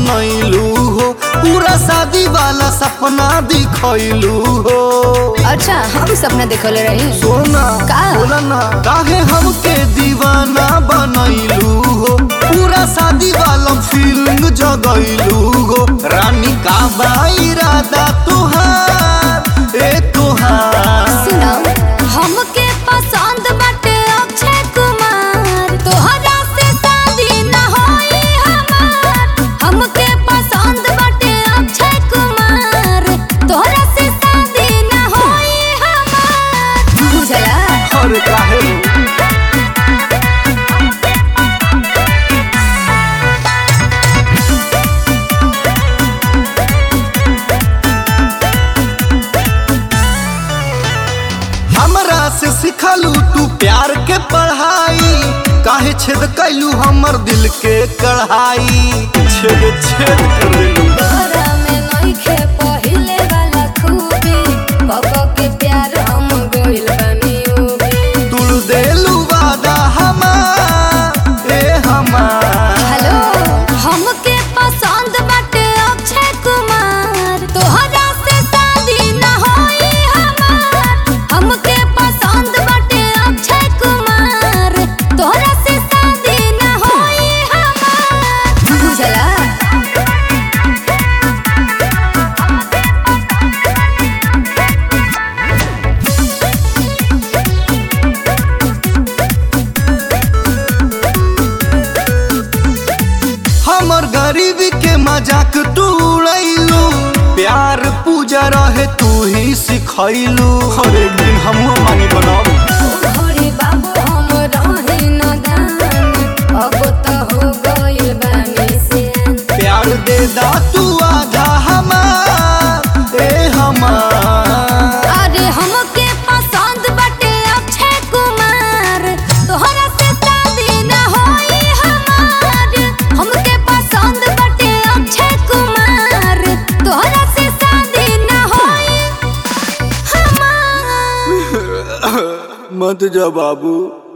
बनैलू हो, पूरा शादी वाला सपना दिखैलू हो। अच्छा हम सपना देखले रही सोना का? बोला ना काहे हमके दीवाना बनैलू हो, पूरा शादी वाला फीलिंग जगैलू हो। रानी का बा इरादा तुहार ए तुहार? सुनो हमके पसंद बाटे अक्षय कुमार, तोहरा से शादी न होई हमार। हमके पसंद बाटे अक्षय कुमार, तोहरा से शादी न होई हमार। बुझला? अरे काहे हमरा से सिखलू तू प्यार के पढ़ाई, काहे छेद कैलू हमर दिल के कढ़ाई। छेद छेद कर देलू। तोहरा में नइखे पहिले वाला खूबी, पापा के प्यार हम गइल बानी उबी। तुड़ देलू वादा हमार ए हमार। हेलो हमके पसंद बाटे अक्षय कुमार, तोहरा से शादी न होई हमार। हमके पसंद बाटे अक्षय कुमार, तोहरा से शादी न होई हमार। बुझला? हमर गरीबी के मजाक तू उड़ैलू, प्यार पूजा रहे तू ही सिखैलू। हर एक दिन हम मानी बनाब। घरे बाबू हम रही नदान, अब त हो गइल बानी सियान। प्यार दे दा तू आधा हमार ए हमार। अरे हमके पसंद बाटे अक्षय कुमार, तोहरा से शादी न होई हमार। हमके पसंद बाटे अक्षय कुमार, तोहरा से शादी न होई हमार। मत जा बाबू।